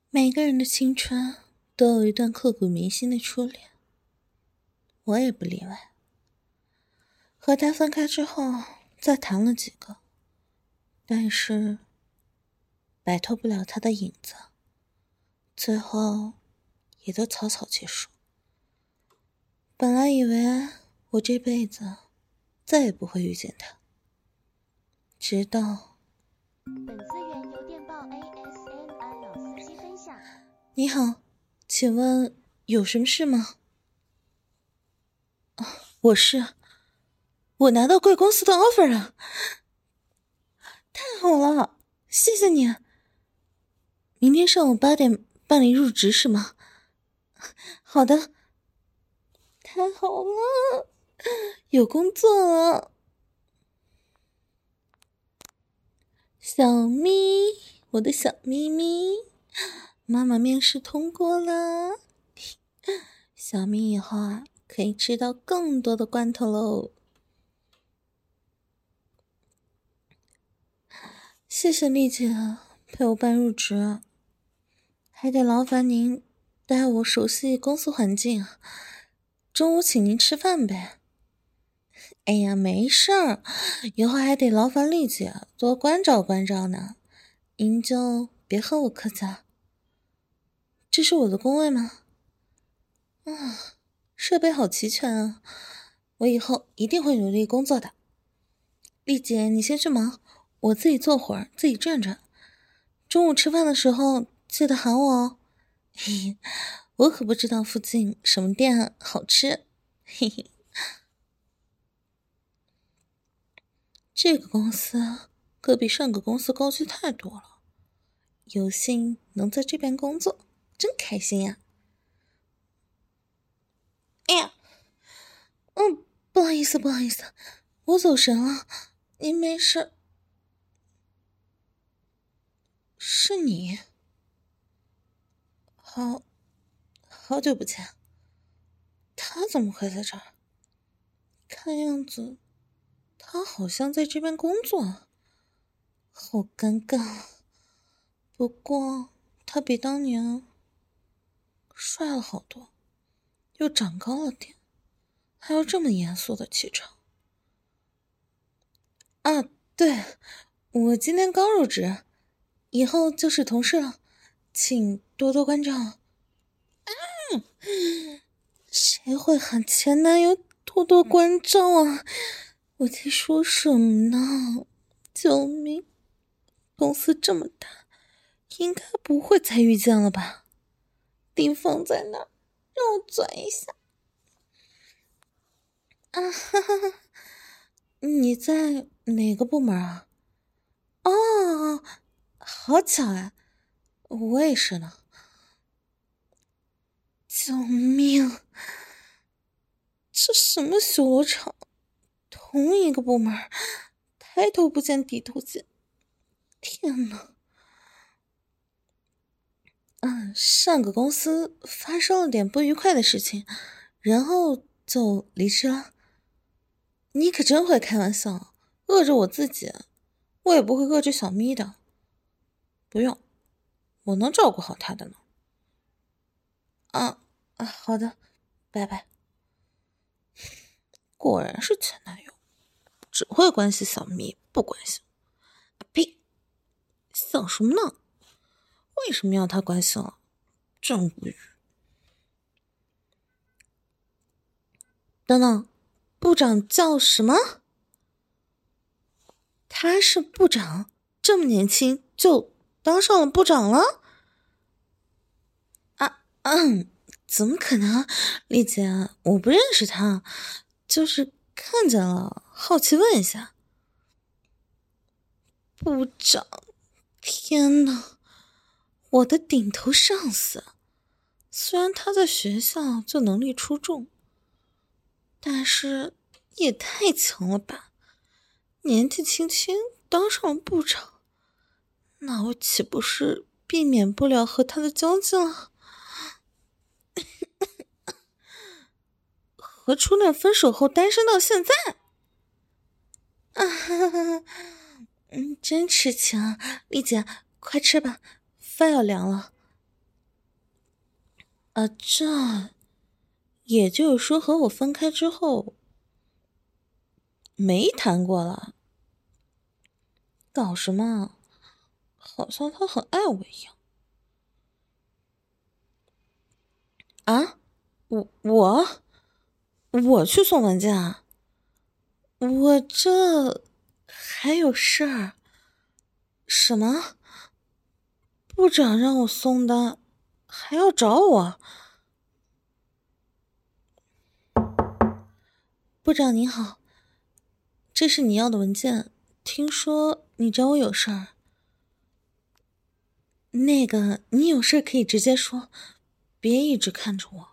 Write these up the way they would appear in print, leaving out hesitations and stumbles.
每个人的青春都有一段刻骨铭心的初恋，我也不例外。和他分开之后，再谈了几个，但是摆脱不了他的影子，最后也都草草结束。本来以为我这辈子再也不会遇见他，直到本资源由电报 ASMR 老司机分享。 你好，请问有什么事吗？我拿到贵公司的 offer 了，太好了，谢谢你。明天上午8点办理入职是吗？好的，太好了，有工作了。小咪，我的小咪咪，妈妈面试通过了，小咪以后啊可以吃到更多的罐头喽。谢谢丽姐陪我办入职，还得劳烦您带我熟悉公司环境，中午请您吃饭呗。哎呀，没事儿，以后还得劳烦丽姐多关照关照呢，您就别和我客气了。这是我的工位吗？设备好齐全啊，我以后一定会努力工作的。丽姐，你先去忙，我自己坐会儿，自己转转。中午吃饭的时候记得喊我哦。嘿嘿，我可不知道附近什么店好吃。嘿嘿，这个公司可比上个公司高级太多了，有幸能在这边工作，真开心呀！哎呀，不好意思，我走神了，您没事？是你？好久不见，他怎么会在这儿？看样子，他好像在这边工作，好尴尬。不过，他比当年帅了好多，又长高了点，还有这么严肃的气场。啊，对，我今天刚入职，以后就是同事了，请多多关照。谁会喊前男友多多关照啊？我在说什么呢？救命！公司这么大，应该不会再遇见了吧？地方在哪？让我转一下。啊哈哈哈！你在哪个部门啊？哦，好巧啊，我也是呢。救命！这什么修罗场？同一个部门，抬头不见低头见。天哪！上个公司发生了点不愉快的事情，然后就离职了。你可真会开玩笑，饿着我自己，我也不会饿着小咪的。不用，我能照顾好他的呢。好的，拜拜。果然是前男友，只会关心小咪，不关心我。呸！想什么呢？为什么要他关心了？真无语。等等，部长叫什么？他是部长，这么年轻就当上了部长了？怎么可能？丽姐，我不认识他，就是看见了，好奇问一下。部长，天哪，我的顶头上司。虽然他在学校就能力出众，但是也太强了吧！年纪轻轻当上了部长，那我岂不是避免不了和他的交集了？和初恋分手后单身到现在，真痴情啊！丽姐，快吃吧，饭要凉了。 这也就是说和我分开之后没谈过了？搞什么？好像他很爱我一样。啊？我去送文件啊？我这还有事儿？什么？部长让我送的，还要找我？部长您好，这是你要的文件，听说你找我有事儿。那个，你有事可以直接说，别一直看着我。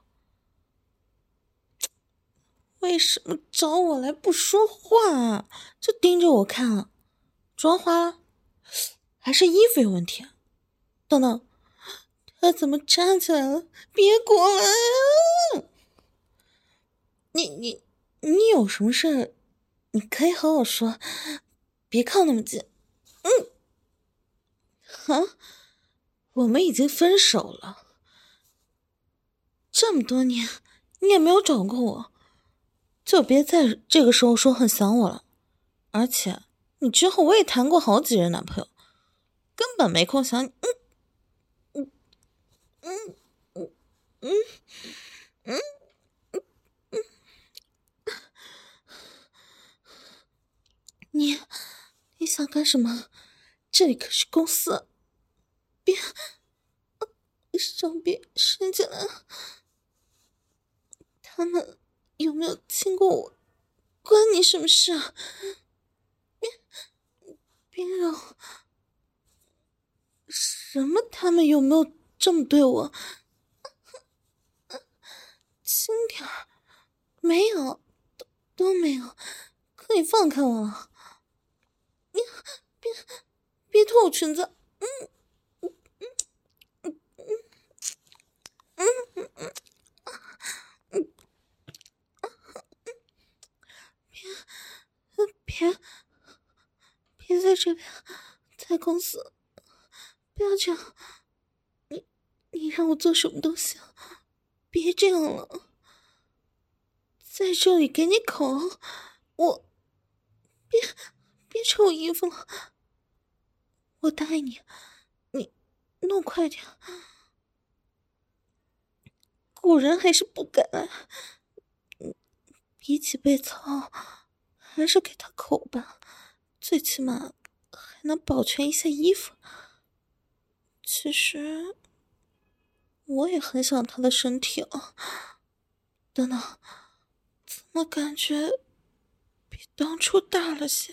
为什么找我来不说话啊？就盯着我看了？妆花了？还是衣服有问题？等等，他怎么站起来了？别过来啊！你有什么事？你可以和我说，别靠那么近。我们已经分手了，这么多年你也没有找过我，就别在这个时候说很想我了。而且你之后我也谈过好几任男朋友，根本没空想你。你想干什么？这里可是公司，手别伸进来了。他们有没有亲过我，关你什么事啊？别让我，什么他们有没有这么对我？轻点儿，没有，都没有，可以放开我了。你别脱我裙子。别别在这边，在公司，不要这样。你让我做什么都行，别这样了。在这里给你口，我别扯我衣服了。我答应你，你弄快点。果然还是不敢。比起被操，还是给他口吧，最起码还能保全一下衣服。其实我也很想他的身体了。等等，怎么感觉比当初大了些？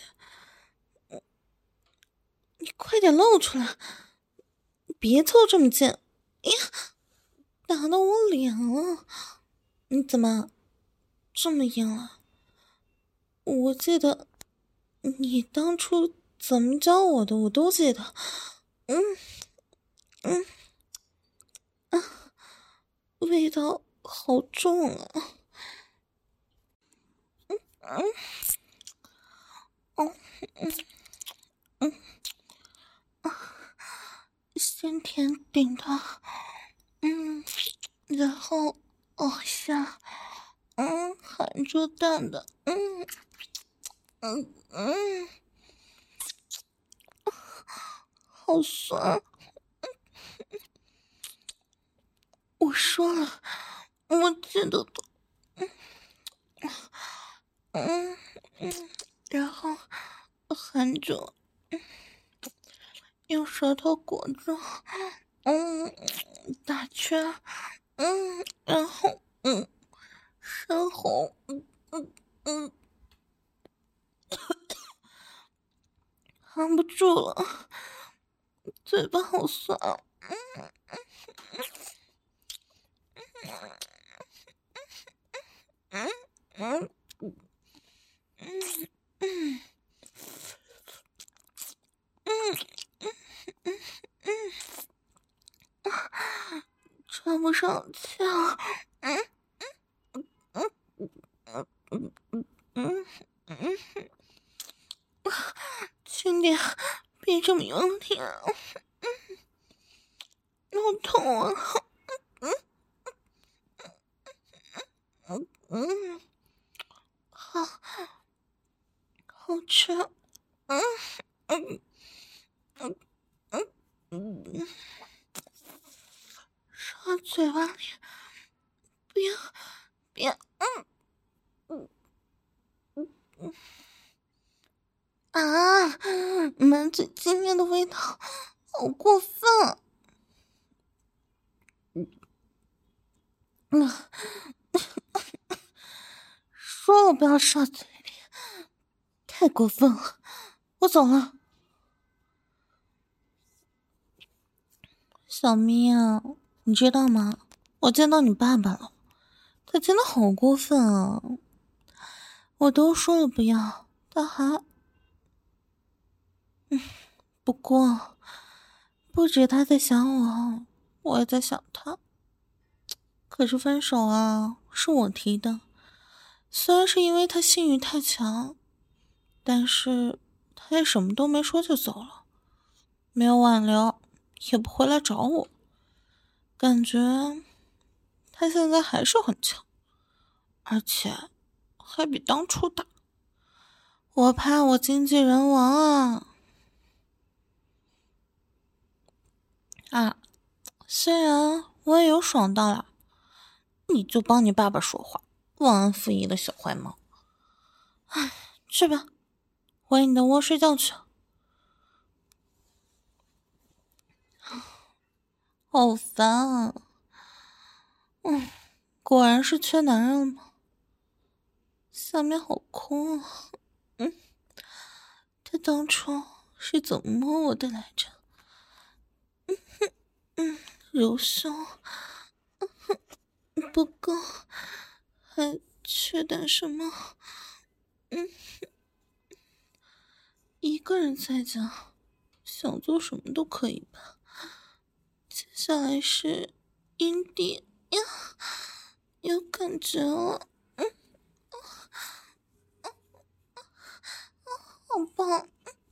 你快点露出来，别凑这么近。呀，打到我脸了！你怎么这么硬了？我记得你当初怎么教我的，我都记得。嗯嗯味道好重啊！先甜顶的，然后往下，含着蛋的，好酸。我说了，我记得的。然后含着，用舌头裹住，打圈，然后深红，含不住了，嘴巴好酸。喘不上气了。轻点，别这么用力啊！好痛啊！ 说嘴巴里，别，啊！满嘴精液的味道，好过分！说了不要射嘴里，太过分了！我走了。小咪啊，你知道吗？我见到你爸爸了，他真的好过分啊！我都说了不要，他还……不过不止他在想我，我也在想他。可是分手啊，是我提的。虽然是因为他性欲太强，但是他也什么都没说就走了，没有挽留，也不回来找我。感觉他现在还是很强，而且还比当初大。我怕我经纪人亡啊！虽然我也有爽到了，你就帮你爸爸说话，忘恩负义的小坏猫。唉，去吧，回你的窝睡觉去。好烦啊！果然是缺男人了吗？下面好空啊。他当初是怎么摸我的来着？揉胸不够，还缺点什么？一个人在家，想做什么都可以吧。接下来是阴蒂呀，有感觉了，好棒，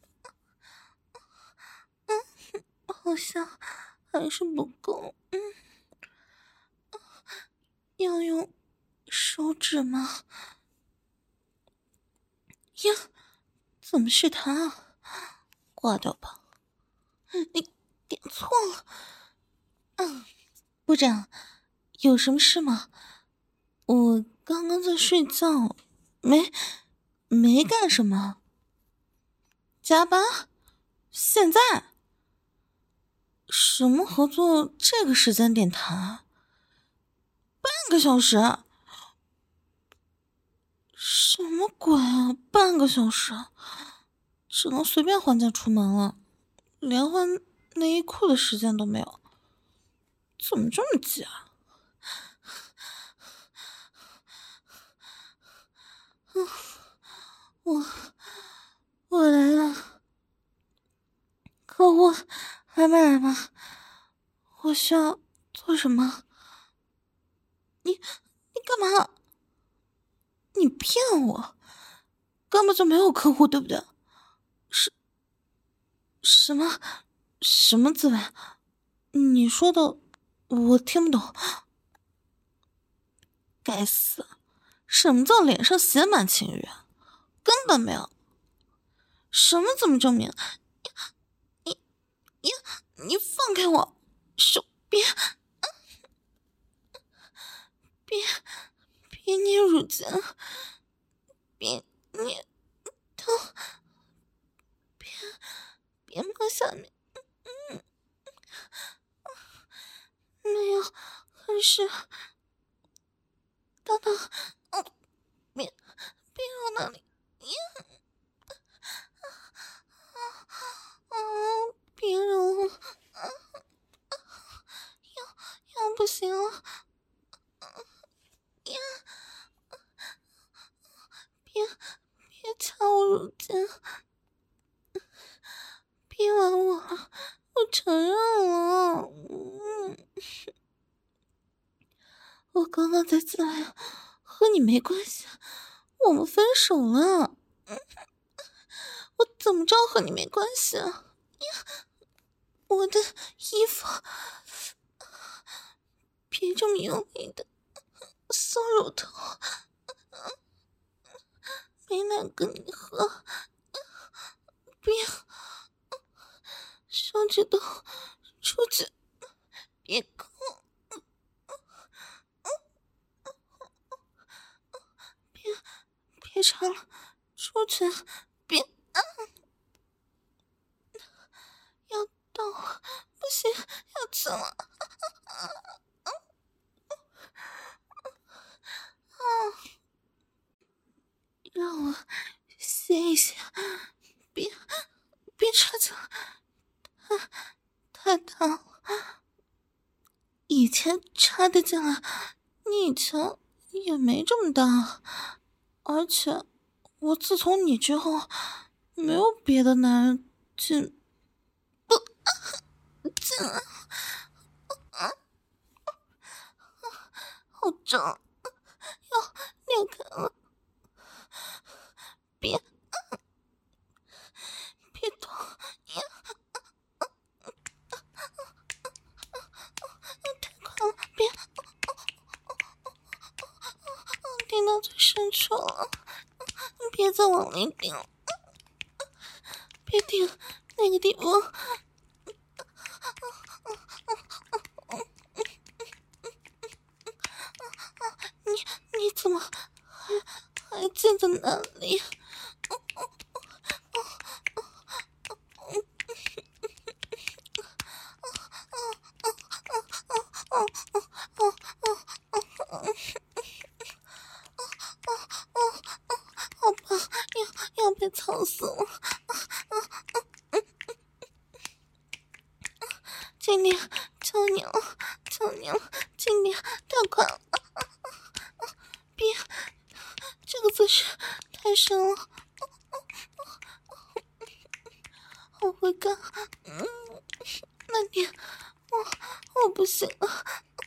好像还是不够，要用手指吗？呀，怎么是他啊？挂掉吧，你点错了。部长，有什么事吗？我刚刚在睡觉，没干什么。加班？现在？什么合作这个时间点谈啊？半个小时？什么鬼啊？半个小时？只能随便换件出门了，连换内衣裤的时间都没有。怎么这么急啊？我来了，客户还没来吗？我需要做什么？你干嘛？你骗我，根本就没有客户，对不对？什么滋味？你说的我听不懂。该死，什么叫脸上写满情欲？根本没有。什么怎么证明？你放开我，手别捏乳尖，别捏头，别摸下面。没有，还是等等，别揉那里，别揉了，要不行了，别掐我乳尖，别玩我了，我承认了，我刚刚在自爱，和你没关系，我们分手了，我怎么知道和你没关系啊？我的衣服，别这么用力的搔乳头，没奶跟你喝，别，手指头出去，别哭，别吵了，出去，别要到我，不行，要走了。让我歇一歇，别插进来，太烫了。以前插得进来，你以前也没这么大，而且我自从你之后，没有别的男人进来，好重，要裂开了。别动呀！太快了，别顶到最深处了，别再往里顶了，别顶那个地方。你怎么还进在那里？好吧，要被操死了！尽力，求你了，求你了，尽力，太快了！别，这个姿势太深了，好会干，慢点，我不行了，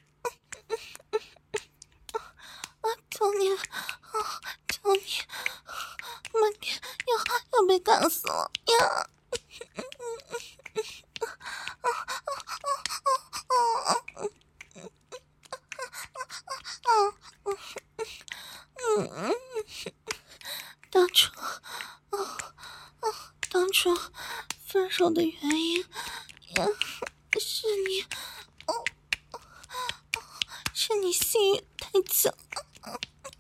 求你了，求你，慢点，要被干死了呀！当初分手的原因是你，是你性欲太强了，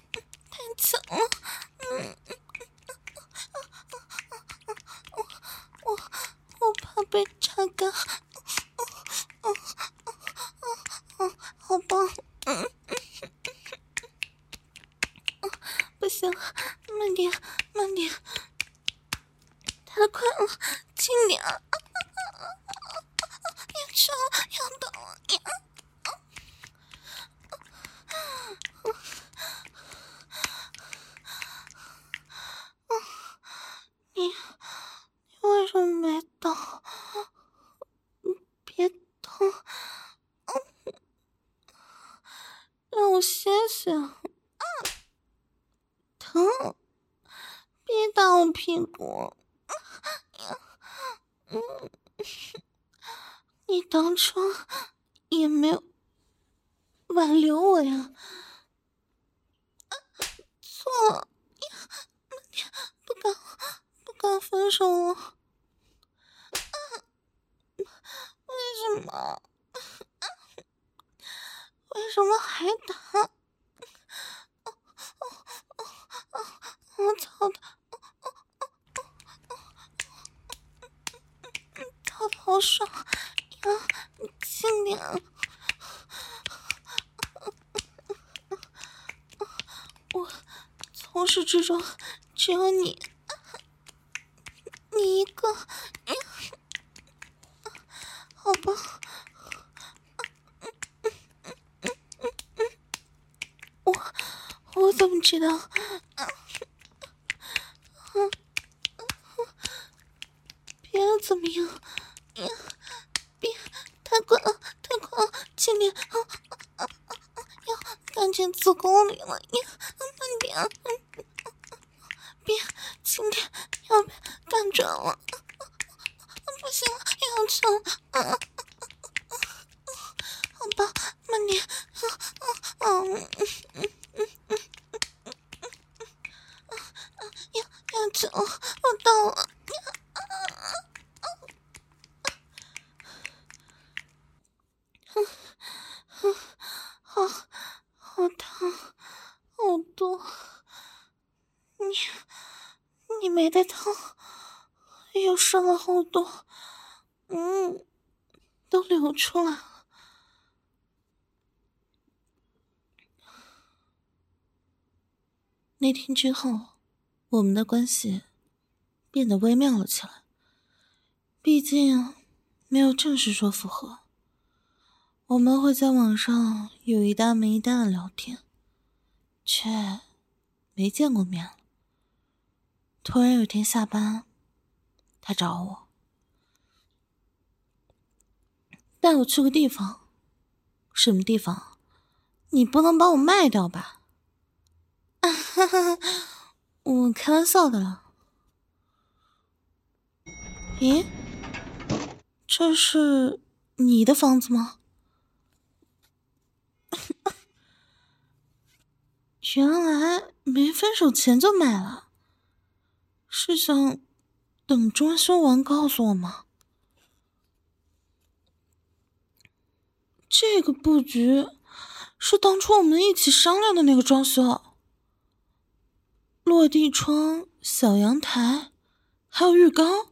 我怕被榨干，好吧，不行，慢点，太快了，轻点，要去了，要倒了，你为什么没倒？别动，让我歇歇。疼，别打我屁股。你当初也没有挽留我呀。错了，不敢分手了。为什么还打？我操的，操的好爽呀！你轻点。我从始至终只有你一个，好吧。我怎么知道？别人怎么样？别太快了，轻点，要干进子宫里了，慢点，别轻点，要被干准了，不行了，要成了，好吧，慢点，要成了，我到了。 好疼，好多。你没带疼，又伤了好多，都流出来了。那天之后，我们的关系变得微妙了起来。毕竟没有正式说复合，我们会在网上有一搭没一搭的聊天，却没见过面了。突然有天下班，他找我，带我去个地方。什么地方？你不能把我卖掉吧？我开玩笑的了。咦，这是你的房子吗？原来没分手前就买了，是想等装修完告诉我吗？这个布局是当初我们一起商量的那个装修，落地窗、小阳台，还有浴缸，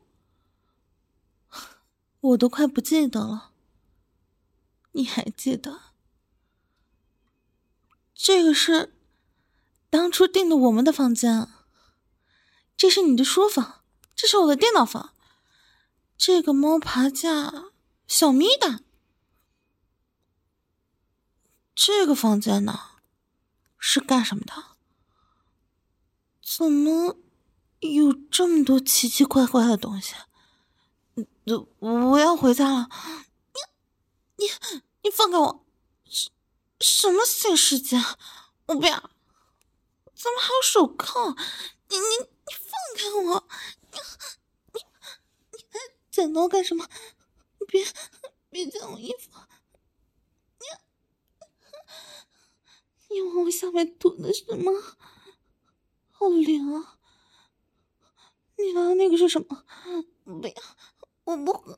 我都快不记得了。你还记得？这个是当初订的我们的房间，这是你的书房，这是我的电脑房，这个猫爬架小咪的。这个房间呢，是干什么的？怎么有这么多奇奇怪怪的东西？我要回家了。你放开我！什么新世界？我不要！怎么还有手铐？你放开我！你还剪刀干什么？别剪我衣服！你往我下面涂的什么？好凉啊！你拿的那个是什么？不要！我不喝。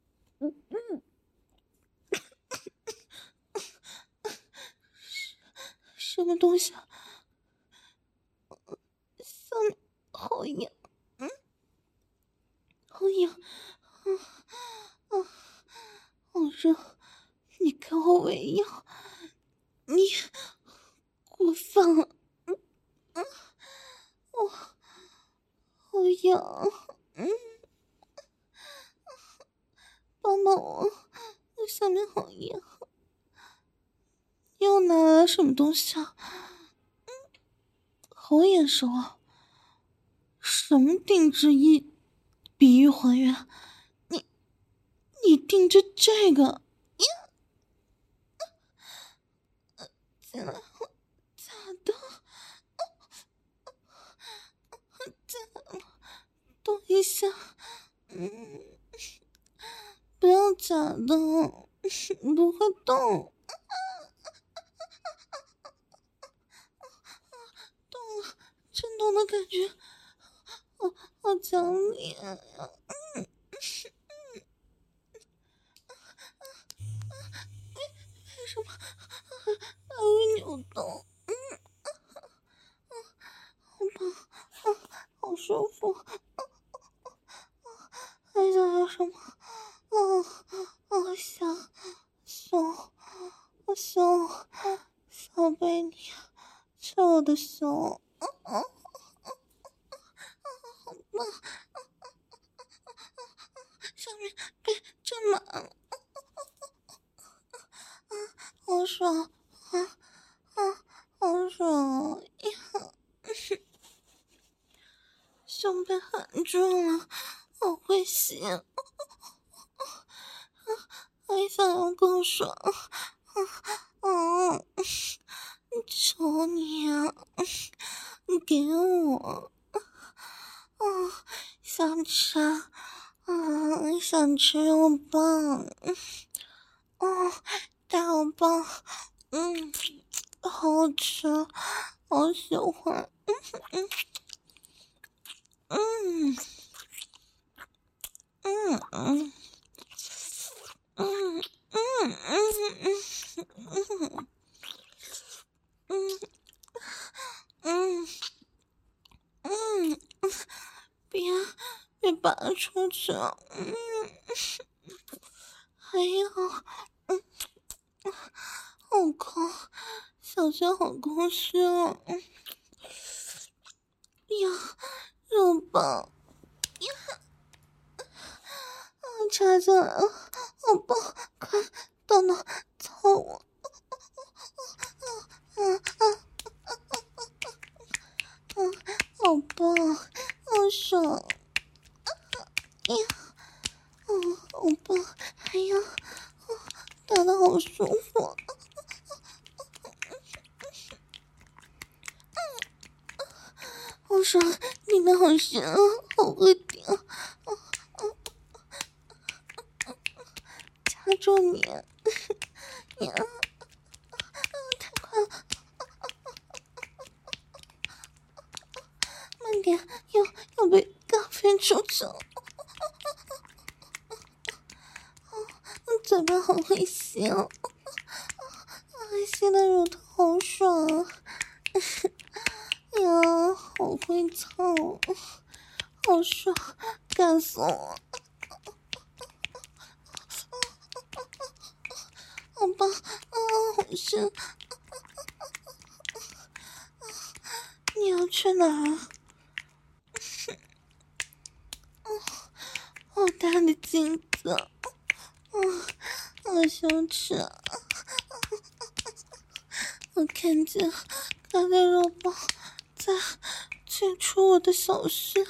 什么东西啊？下面好痒，好痒，好热！你给我喂药，你过分了！我好痒，帮帮我，我下面好痒。又拿来了什么东西啊？好眼熟啊！什么定制比喻还原？你定制这个？假的？假的？动一下，不要假的，不会动。动了，震动的感觉，好强烈呀！为什么还会扭动？好棒，好舒服。还想要什么？好想熊，小贝你，是我的熊。好棒，上面被占满了，好爽好爽呀！胸被含住了，好会吸，还想要更爽。求你啊，你给我。想吃想吃肉棒。大肉棒，好好吃，好喜欢。 出去。还有，好空，小穴好空虚啊！呀，肉棒呀！插进来了，好棒！快，等等，操我！好棒，好爽！呀，好棒！哎呀，打得好舒服！好爽，你们好咸啊，好会顶！掐住你！呀，太快了！慢点，要被干飞出去了！嘴巴好会吸哦，吸的乳头好爽啊！呀，好会操，好爽，干死我！好棒啊，好深！你要去哪儿？好大的镜子！好羞耻！我看见他的肉棒在撅出我的小穴，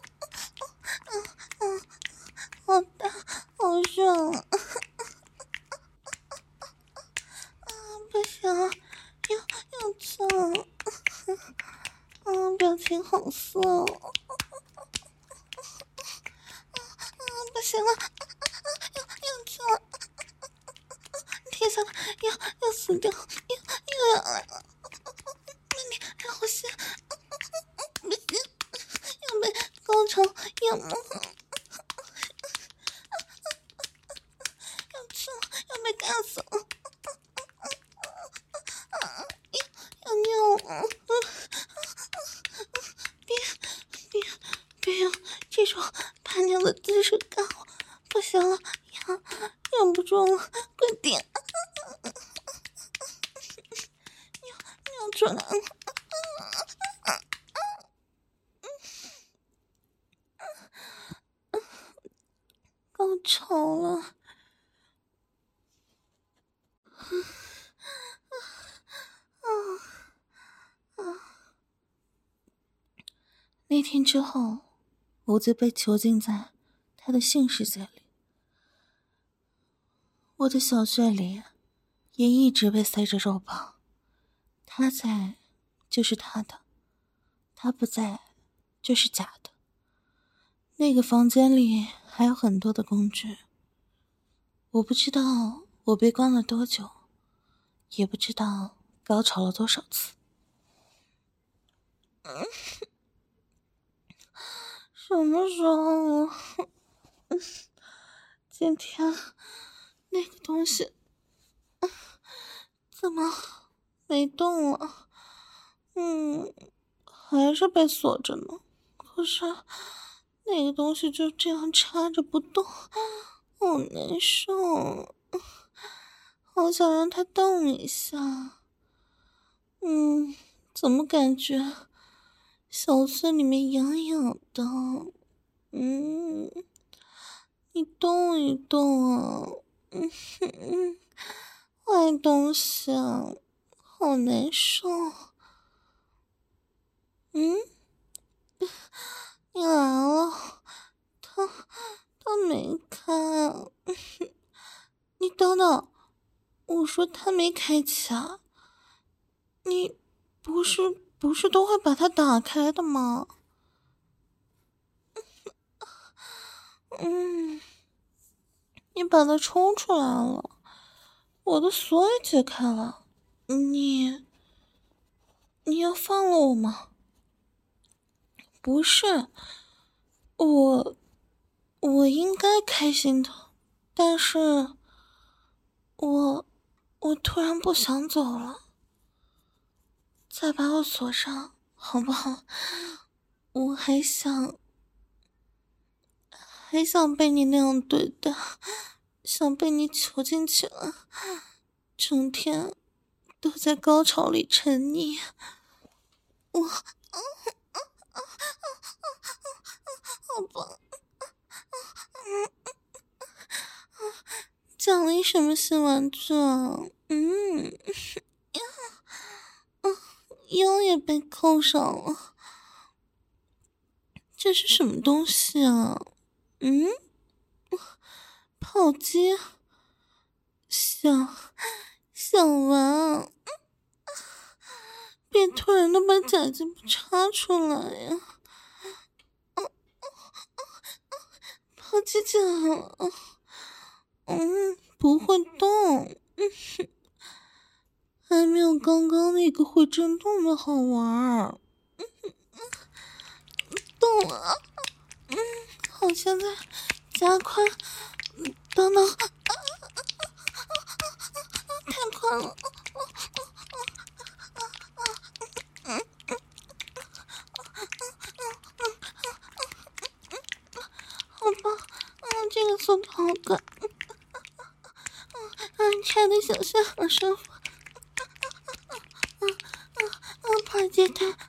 好大，好爽啊！不行，要操！表情好色哦！不行了，要操！天下了，要死掉，又要来了！慢点，让我吸！不行，要被高潮淹没！要吃了，要被干死了！要尿了！别用这种叛逆的姿势干我！不行了，忍不住了，快点！尿出来了！高潮了！那天之后，我就被囚禁在他的性世界里，我的小穴里也一直被塞着肉棒，他在就是他的，他不在就是假的。那个房间里还有很多的工具，我不知道我被关了多久，也不知道高潮了多少次。什么时候啊？今天那个东西怎么没动了？还是被锁着呢。可是那个东西就这样插着不动，好难受，好想让它动一下。怎么感觉小穴里面痒痒的？你动一动啊！坏东西啊，好难受。你来了，他没开啊。你等等，我说他没开启啊，你不是都会把它打开的吗？你把它抽出来了，我的锁也解开了，你要放了我吗？不是，我应该开心的，但是我突然不想走了，再把我锁上好不好？我还想还想被你那样对待，想被你囚禁起来，整天都在高潮里沉溺。我，好棒！奖励什么新玩具啊？腰也被扣上了，这是什么东西啊？炮击，想玩，别突然的把假鸡巴插出来呀！炮击脚了，不会动，还没有刚刚那个会震动的好玩。动了，好像在加快，等等，太快了，好吧，这个速度好快，亲爱的小象好舒服，跑阶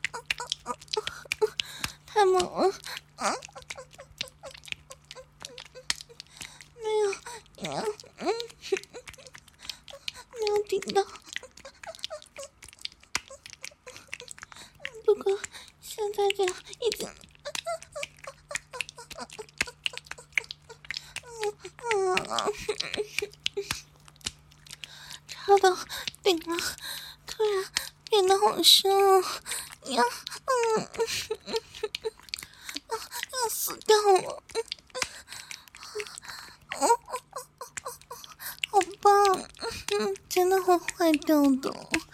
太猛了，没有顶到，不过现在这样已经，插到顶了，突然变得好深呀，要死掉了，好棒，真的会坏掉的，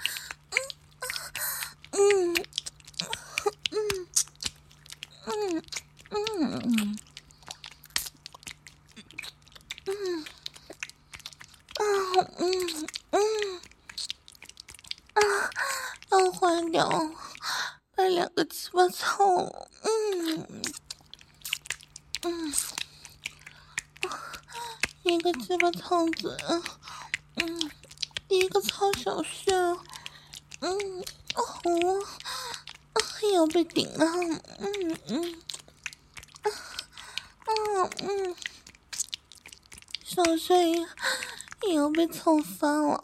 要坏掉了，把两个鸡巴操了，一个鸡巴操嘴，一个操小穴，要被顶了，小穴也要被操翻了，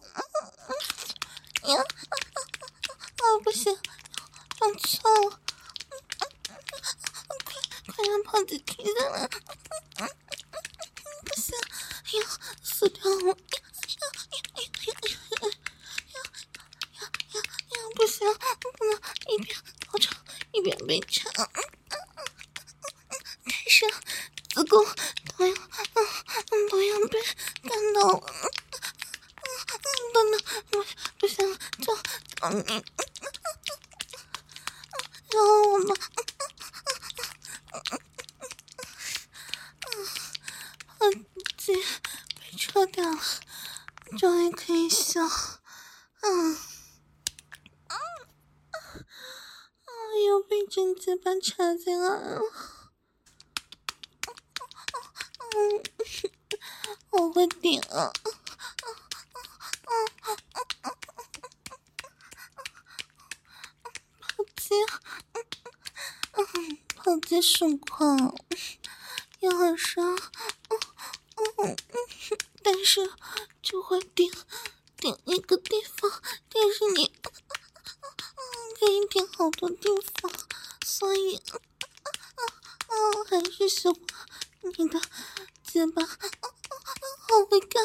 不行，要操了，快让胖子停下来，不行，要死掉了，不行，不能一边高潮一边被插，太深，子宫都要被干到了，不行，就你，饶我吧，炮击被撤掉了，终于可以笑，又被针鸡巴插进来了，我会顶啊，炮击盛况，也很深，但是就会顶一个地方，但是你可以顶好多地方，所以还是喜欢你的鸡巴，好会干，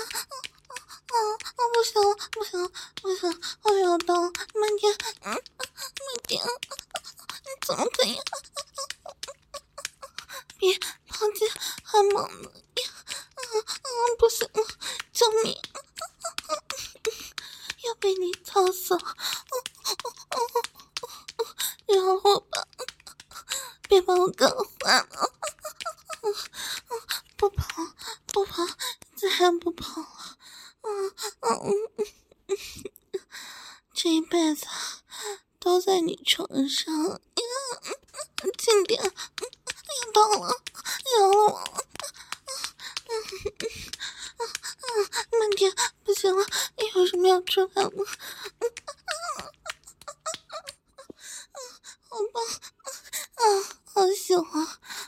不行，我要到了，慢点，你怎么可以？别炮击还猛呢，不行了，救命！要被你操死了，饶我吧，别把我搞坏了，不跑，再也不跑了，这一辈子都在你床上，近点，要到了，饶了我， 为什么要出来了？好棒好喜欢，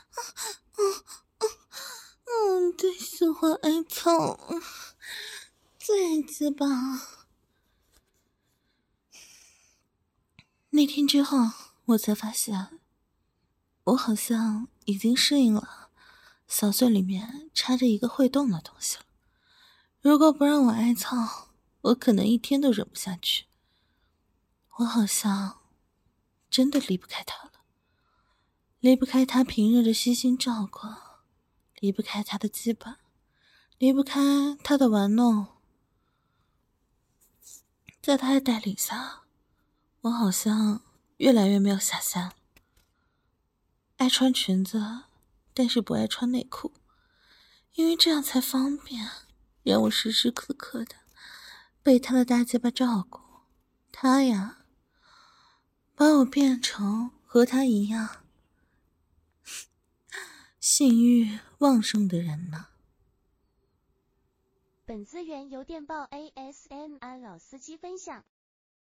最喜欢挨操，最鸡巴。那天之后，我才发现，我好像已经适应了小穴里面插着一个会动的东西了。如果不让我挨操，我可能一天都忍不下去。我好像真的离不开他了，离不开他平日的悉心照顾，离不开他的羁绊，离不开他的玩弄。在他的带领下，我好像越来越没有下限了。爱穿裙子，但是不爱穿内裤，因为这样才方便，让我时时刻刻的被他的大鸡巴照顾。他呀，把我变成和他一样性欲旺盛的人呢。 本资源由电报 ASMR 老司机分享。